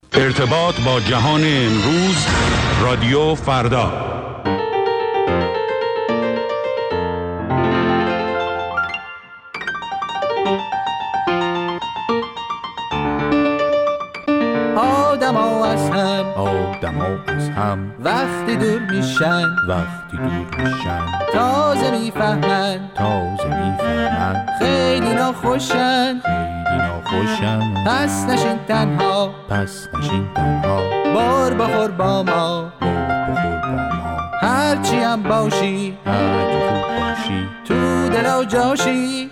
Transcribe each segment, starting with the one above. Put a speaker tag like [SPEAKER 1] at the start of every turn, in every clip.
[SPEAKER 1] ارتباط با جهان امروز، رادیو فردا.
[SPEAKER 2] آدما از هم وقتی دور میشن تازه میفهمن خیلی ناخوشن پس نشین تنها بار بخور با ما هرچی هم باشی تو دل و جاشی.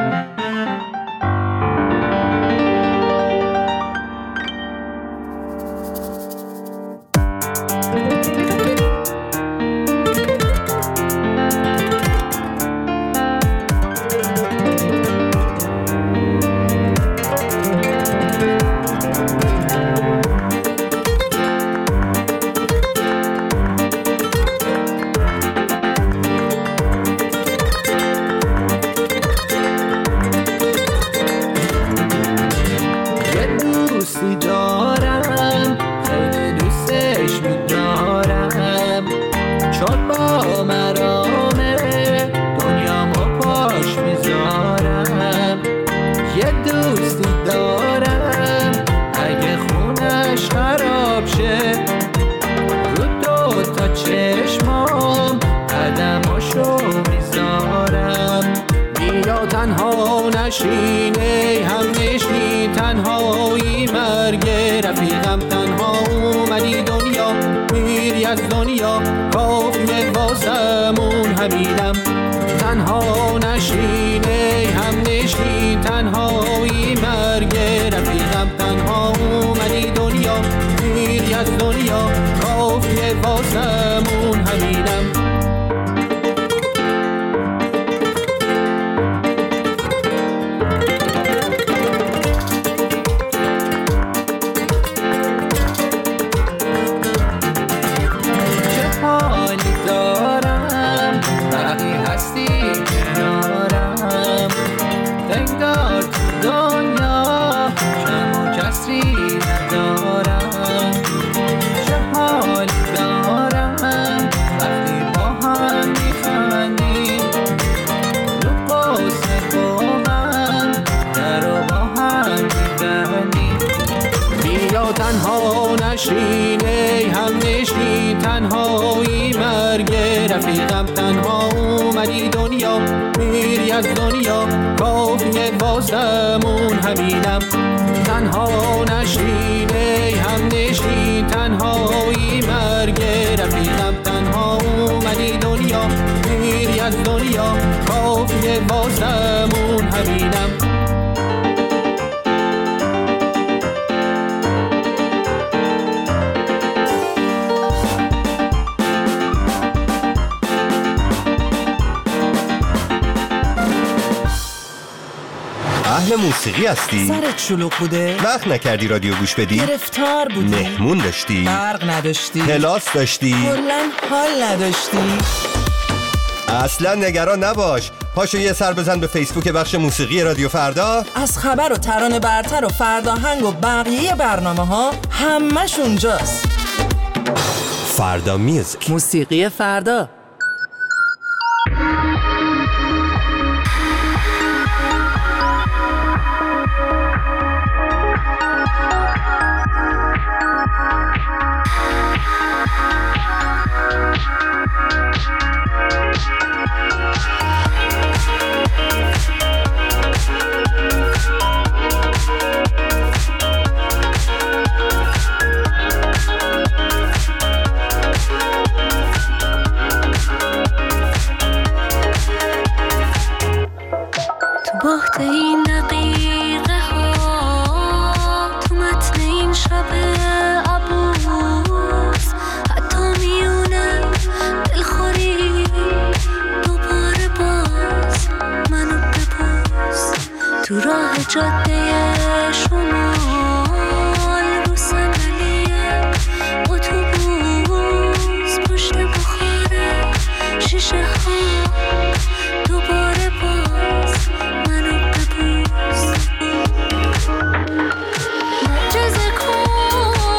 [SPEAKER 3] اهل موسیقی هستی؟
[SPEAKER 4] سرت شلوغ بوده؟
[SPEAKER 3] وقت نکردی رادیو گوش بدی؟
[SPEAKER 4] گرفتار بودی؟
[SPEAKER 3] مهمون داشتی؟
[SPEAKER 4] برق نداشتی؟
[SPEAKER 3] کلاس داشتی؟
[SPEAKER 4] کلاً حال نداشتی؟
[SPEAKER 3] اصلا نگران نباش، پاشو یه سر بزن به فیسبوک بخش موسیقی رادیو فردا.
[SPEAKER 4] از خبر و ترانه برتر و فرداهنگ و بقیه برنامه ها همش اونجاست.
[SPEAKER 3] فردا میوزیک،
[SPEAKER 4] موسیقی فردا.
[SPEAKER 5] باخت این دقیقه ها تو متن این شب عبوس، حتی میونه دلخوری دوباره باز منو ببوس تو راه جاده شمال رو صندلی اتوبوس پشت بخاره شیشه ها دوباره باز منو ببوس. معجزه کن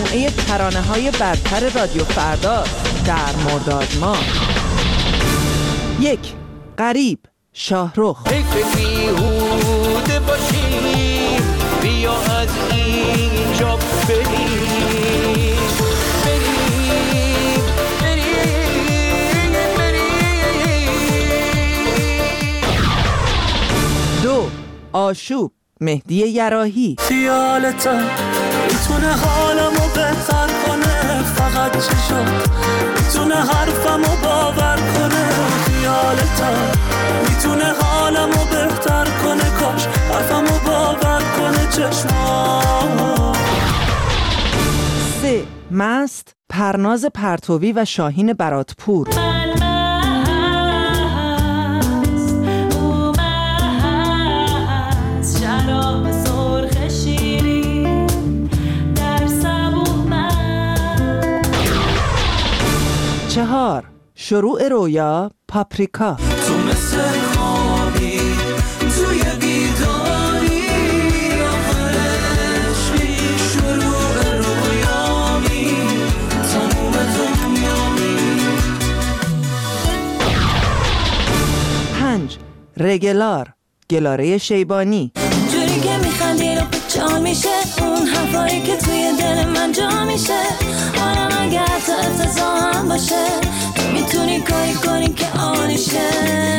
[SPEAKER 4] مجموعه ترانه‌های برتر رادیو فردا در مرداد ماه. 1. غریب، شاهرخ.
[SPEAKER 2] فکر بیهوده باشیم، بیا از اینجا بریم.
[SPEAKER 4] 2. آشوب، مهدی یراحی.
[SPEAKER 6] خیالتا میتونه حالمو بهتر کنه، فقط چشات میتونه حرفمو باور کنه. خیالتا میتونه حالمو بهتر کنه، کاش حرفمو باور کنه چشمات.
[SPEAKER 4] 3. مست، پرناز پرتوی و شاهین براتپور. چهار. شروع رویا، پاپریکا.
[SPEAKER 6] تو مثل خوابی توی بیداری، آخرشی شروع رویامی، تموم دنیامی.
[SPEAKER 4] 5. رگلار، گلاره شیبانی.
[SPEAKER 5] جوری که میخندی رو جا میشه، اون حرفایی که توی دل من جا میشه. حالم اگر تا افتضاح هم باشه، تو میتونی کاری کنی که آنشه.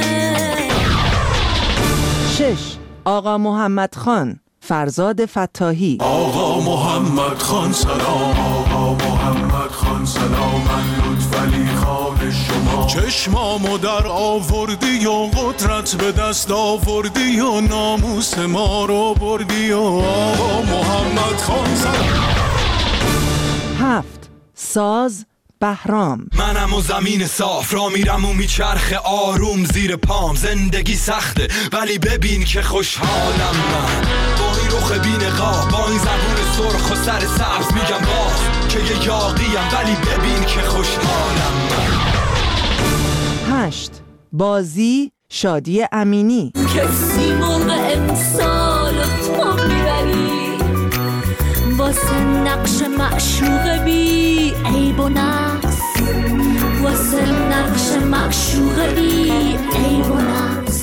[SPEAKER 4] 6. آقا محمد خان، فرزاد فتاحی.
[SPEAKER 7] آقا محمد خان سلام، آقا محمد خان سلام، من لطفعلی خان شما. چشمامو در آوردی و قدرت به دست آوردی و ناموس ما رو بردی و آقا محمد خان سلام.
[SPEAKER 4] 7. ساز، بهرام.
[SPEAKER 8] منم و زمین صاف را میرم و میچرخه آروم زیر پام. زندگی سخته ولی ببین که خوشحالم من، با این رخ بی‌نقاب، با این زبون سرخ و سر سبز میگم باز که یه یاقیم، ولی ببین که خوشحالم من.
[SPEAKER 4] 8. بازی، شادی امینی.
[SPEAKER 5] کسی مرغ امسال تو میبری، واسه نقش معشوق بی عیب و نقص، واسه نقش معشوق بی عیب و نقص.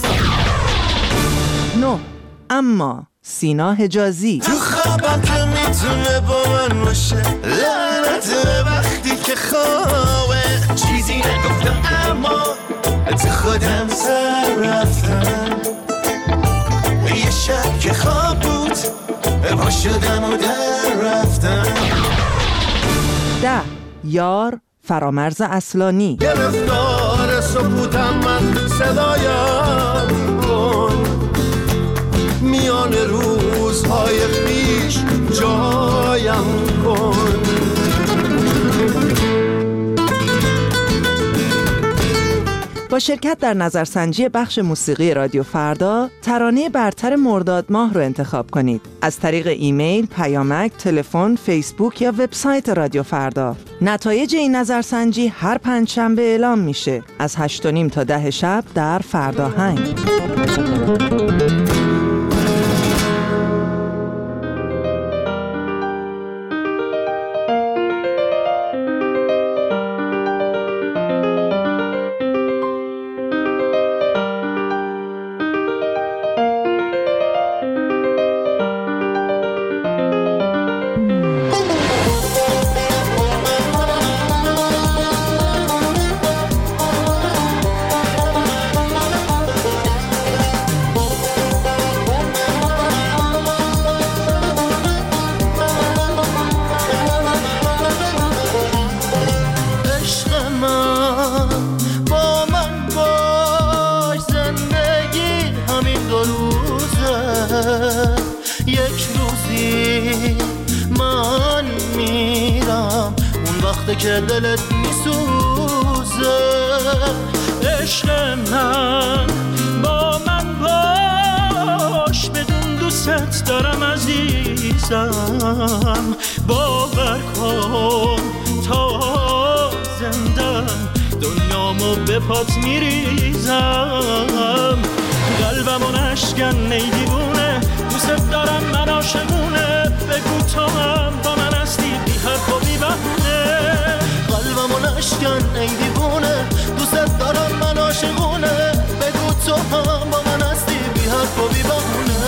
[SPEAKER 4] 9. اما، سینا حجازی.
[SPEAKER 6] تو خوابم که میتونه با من باشه، لعنت وقتی که خوابه. چیزی نگفتم اما تو خودم سر رفتم، یه شب که خواب بود پا شدم و در رفتم.
[SPEAKER 4] 10. یار، فرامرز اصلانی.
[SPEAKER 6] گرفتار سکوتم من، صدایم کن، میان روزهای پیش جایم کن.
[SPEAKER 4] با شرکت در نظرسنجی بخش موسیقی رادیو فردا، ترانه برتر مرداد ماه رو انتخاب کنید. از طریق ایمیل، پیامک، تلفن، فیسبوک یا وبسایت رادیو فردا. نتایج این نظرسنجی هر پنجشنبه اعلام میشه از 8:30 تا 10 شب در فرداهنگ.
[SPEAKER 6] یک روزی من میرم اون وقت که دلت میسوزه. عشق من با من باش، بدون دوست دارم عزیزم. باور کن تا زندم دنیامو به پات میریزم. قلبمو نشکن ای دیوونه، دوست دارم من عاشقونه. بگو تو هم با من هستی، بی حرف و بهونه. قلبمو نشکن ای دیوونه، دوست دارم من عاشقونه. بگو تو هم با من هستی بی حرف و بی بهونه.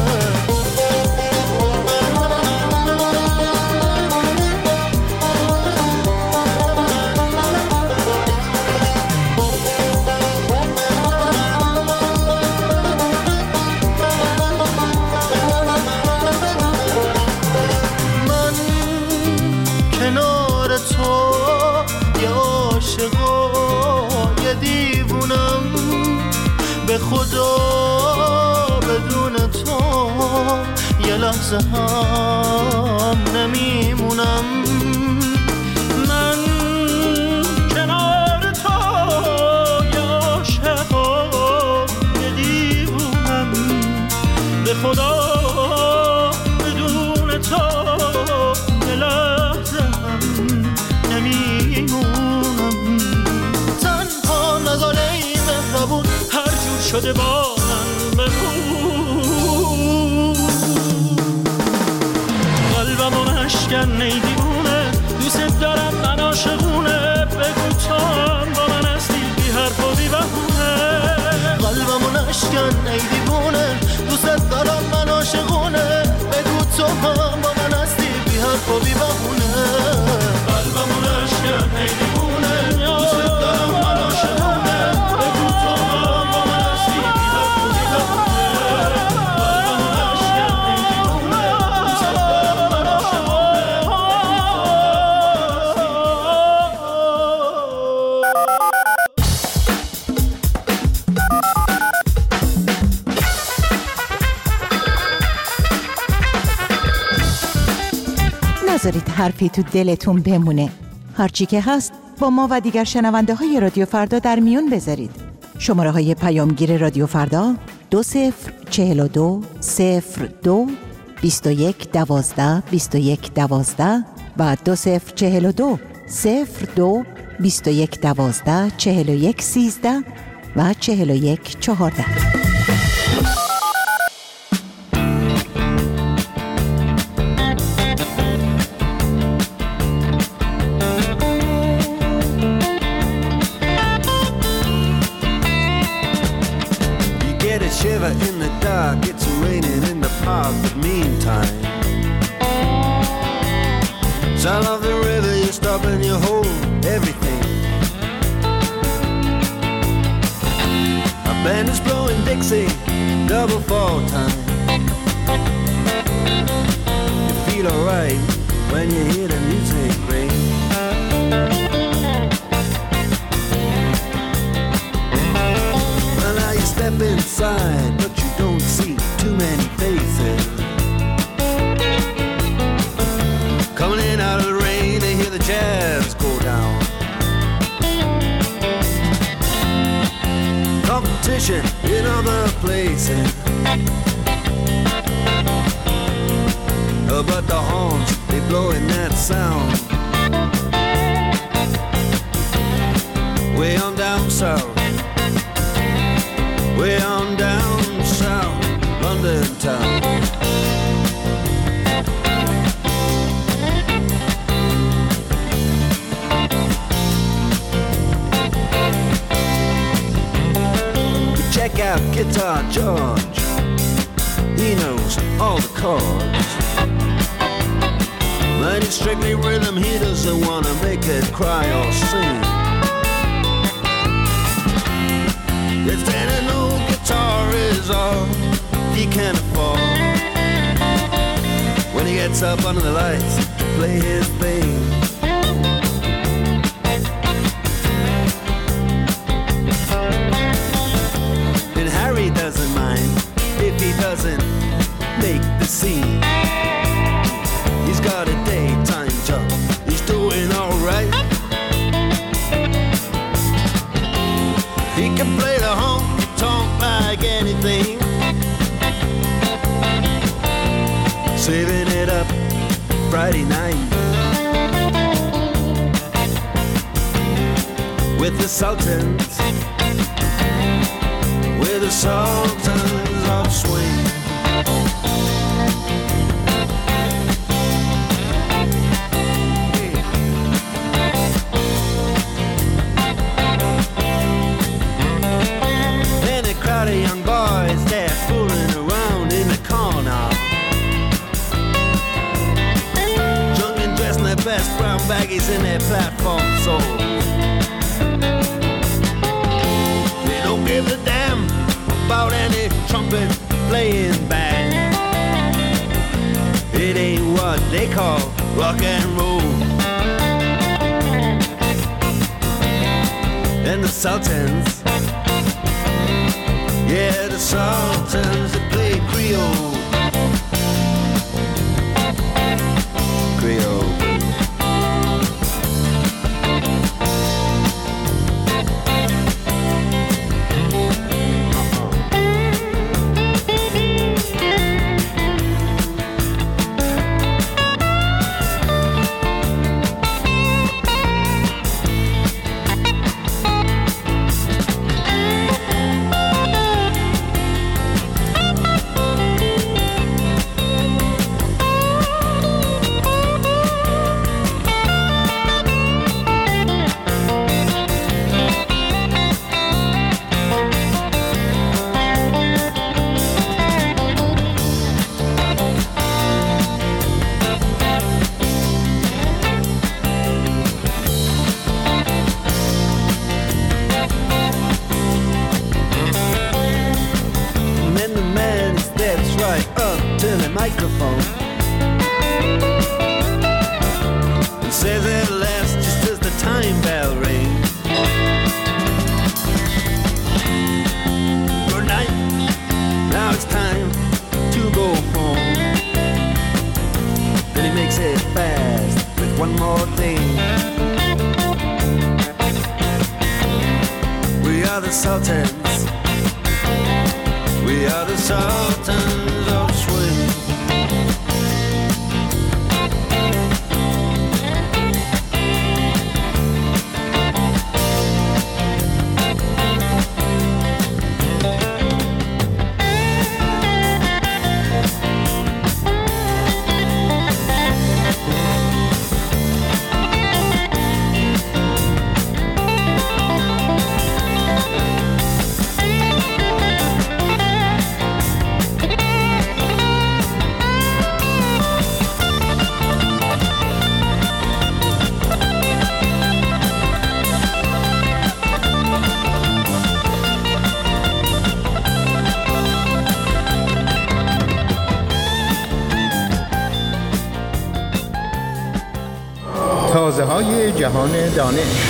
[SPEAKER 6] به خدا بدون تو یه لحظه هم نمیمونم. من کنار تو یه عاشق و یه دیوونم. به خدا بدون تو یه لحظه هم نمیمونم. تنها نزاله ای مهربون شده با من بمون. قلبمو نشکن ای دیوونه، دوست دارم من عاشقونه. بگو تو هم با من هستی بی حرف و بی بهونه. قلبمو نشکن ای دیوونه، دوست دارم من عاشقونه. بگو تو هم با من هستی بی حرف و بی بهونه. قلبمو نشکن ای دیوونه، دوست دارم من عاشقونه. بگو تو هم با من هستی بی حرف و بی بهونه. قلبمو نشکن ای دیوونه، دوست دارم من عاشقونه.
[SPEAKER 9] نذارید حرفی تو دلتون بمونه. هرچی که هست با ما و دیگر شنونده های رادیو فردا در میون بذارید. شماره های پیامگیر رادیو فردا 2042 02 21 12 21 12 و 2042 02 21 12 41 13 و 41 14.
[SPEAKER 6] Shiver in the dark, it's raining in the park, but meantime sound of the river, you stop and you hold everything. A band is blowing Dixie, double fall time. You feel alright when you hear the music ring. Step inside, but you don't see too many faces. Coming in out of the rain, they hear the jazz go down. Competition in other places, but the horns, they blowing that sound. Way on down south, way on down south, London town. We check out Guitar George, he knows all the chords. But it's strictly rhythm, he doesn't want to make it cry or sing. If then an old guitar is all he can afford, when he gets up under the lights to play his thing. And Harry doesn't mind if he doesn't make the scene. He's got a daytime job, he's doing alright. He can play the honky-tonk like anything, saving it up Friday night with the Sultans, with the Sultans of Swing. trumpet playing band. It ain't what they call rock and roll. And the Sultans, yeah, the Sultans, they play Creole. Creole. Microphone and says at last, just as the time bell rings, good night, now it's time to go home. Then he makes it fast with one more thing. We are the Sultans, we are the Sultans of swing.
[SPEAKER 10] تازه‌های جهان دانش.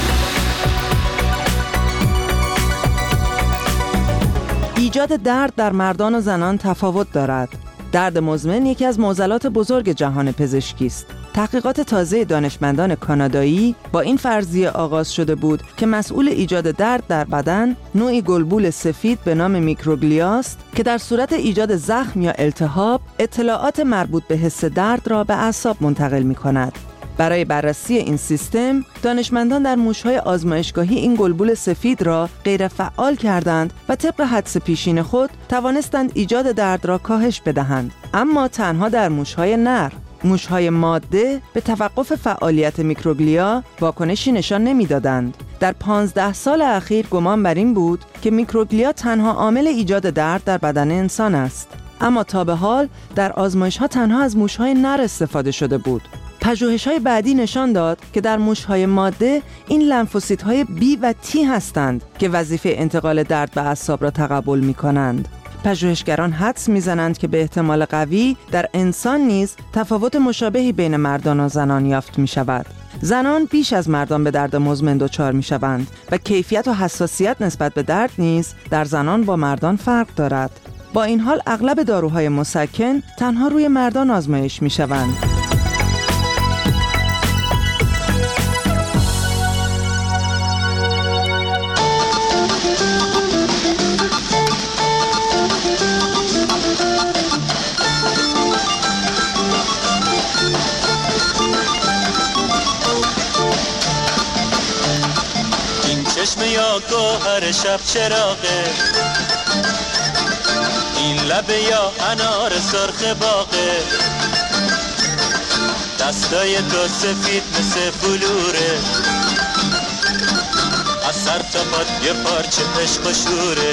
[SPEAKER 4] ایجاد درد در مردان و زنان تفاوت دارد. درد مزمن یکی از معضلات بزرگ جهان پزشکی است. تحقیقات تازه دانشمندان کانادایی با این فرضیه آغاز شده بود که مسئول ایجاد درد در بدن نوعی گلبول سفید به نام میکروگلیا است که در صورت ایجاد زخم یا التهاب اطلاعات مربوط به حس درد را به اعصاب منتقل می‌کند. برای بررسی این سیستم، دانشمندان در موش‌های آزمایشگاهی این گلبول سفید را غیر فعال کردند و طبق حدس پیشین خود توانستند ایجاد درد را کاهش بدهند، اما تنها در موش‌های نر. موش‌های ماده به توقف فعالیت میکروگلیا واکنشی نشان نمی‌دادند. در 15 سال اخیر گمان بر این بود که میکروگلیا تنها عامل ایجاد درد در بدن انسان است، اما تا به حال در آزمایش‌ها تنها از موش‌های نر استفاده شده بود. پژوهش‌های بعدی نشان داد که در موش‌های ماده این لنفوسیت‌های B و T هستند که وظیفه انتقال درد به اعصاب را تقبل می‌کنند. پژوهشگران حدس می‌زنند که به احتمال قوی در انسان نیز تفاوت مشابهی بین مردان و زنان یافت می‌شود. زنان بیش از مردان به درد مزمن دچار می‌شوند و کیفیت و حساسیت نسبت به درد نیز در زنان با مردان فرق دارد. با این حال اغلب داروهای مسکن تنها روی مردان آزمایش می‌شوند.
[SPEAKER 11] چشم یا گوهر شب چراغه، این لبه یا انار سرخ باغه، دستای تو سفید مثل بلوره، از سر تا پات یه پارچه عشق و شوره.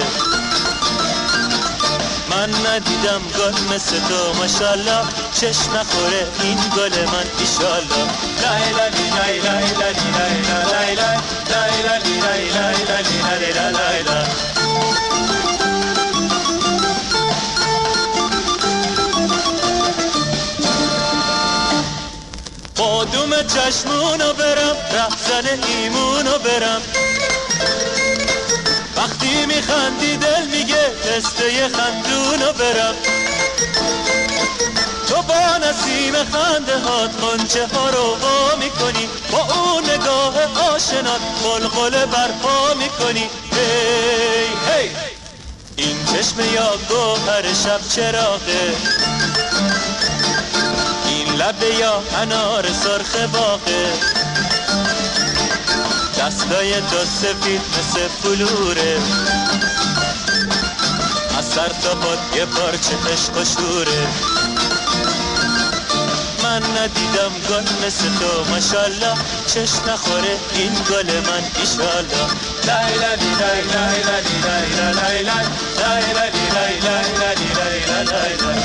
[SPEAKER 11] من ندیدم گل مثل تو ماشالله، چشم نخوره این گل من ایشالله. لای لای لای لای لای لای لای لای لای لای لای لای لای لای لای لای. چشمونو برم رهزن ایمونو برم وقتی میخندی دل میگه تسته خندونو برم تو با نسیم خنده هات قنچه ها رو وا میکنی با اون نگاه آشنات قلقله برپا میکنی هی هی این چشم یا گوهر شب چراغه این لبه یا انار سرخ باغه دستای تو سفید مثل فلوره از سر تا پات یه پارچه عشق و شوره من ندیدم گل مثل تو ماشالله چشم نخوره این گل من ایشالله لای لای لای لای لای لای لای لای لای لای لای لای.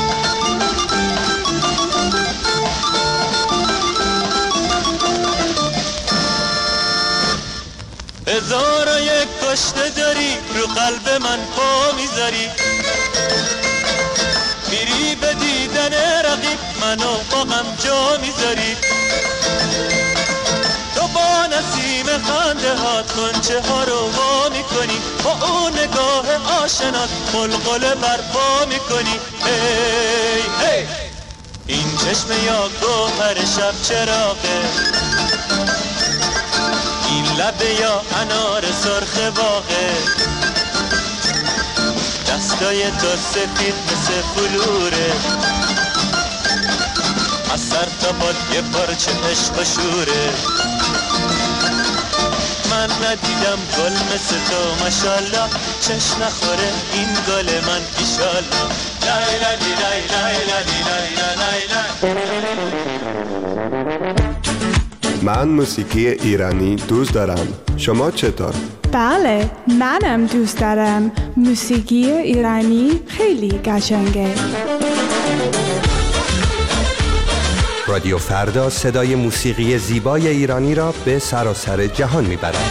[SPEAKER 11] هزار و یک کشته داری رو قلب من پا میذاری میری به دیدن رقیب منو با غم جا میذاری تو با نسیم خنده هات کنچه ها رو وا میکنی با اون نگاه آشنات قلقله برپا میکنی هی هی این چشم یا گوهر شب چراغه این لبه یا انار سرخ باغه دستای تو سفید مثل فلوره از سر تا پات یه پارچه عشق و شوره من ندیدم گل مثل تو ماشالله چشم نخوره این گل من ایشالله لای لای لای لای لای لای لای.
[SPEAKER 12] من موسیقی ایرانی دوست دارم. شما چطور؟
[SPEAKER 13] بله، منم دوست دارم. موسیقی ایرانی خیلی قشنگه.
[SPEAKER 3] رادیو فردا صدای موسیقی زیبای ایرانی را به سراسر جهان میبرد.